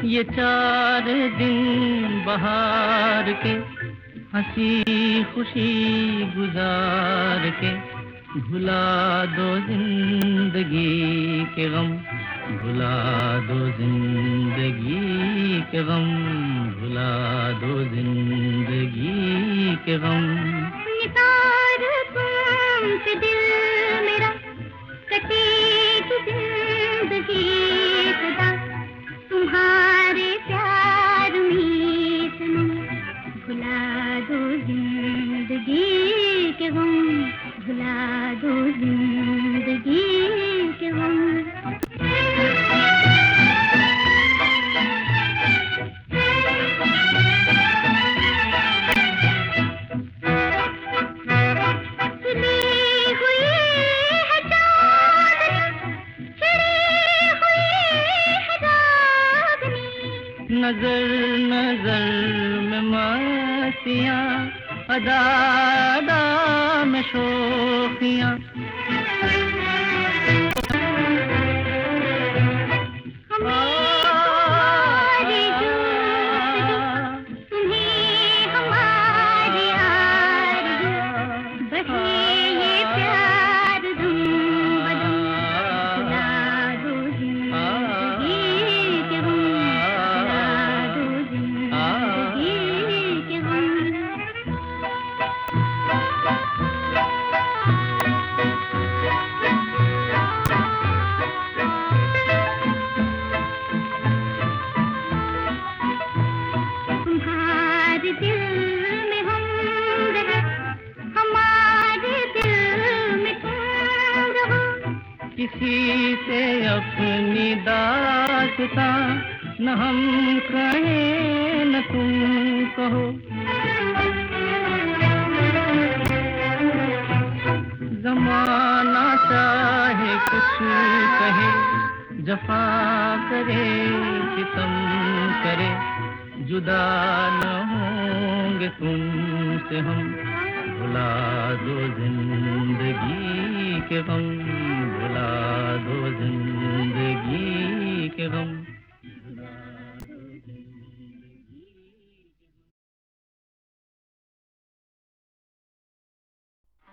ये 4 दिन बहार के हंसी खुशी गुजार के भुला दो जिंदगी के गम, भुला दो जिंदगी के गम, भुला दो जिंदगी के गम। निसार तुमसे दिल मेरा कटेगी जिंदगी सदा, तुम्हारे प्यार में सनम भुला दो जिंदगी के गम, भुला दो जिंदगी के गम। नजर नजर में मस्तियाँ, अदा अदा में शोखियाँ, किसी से अपनी दास्तां न हम कहें न तुम कहो, ज़माना चाहे कुछ कहे, जफा करे सितम करे, जुदा न होंगे तुमसे हम, भुला दो जिंदगी के गम।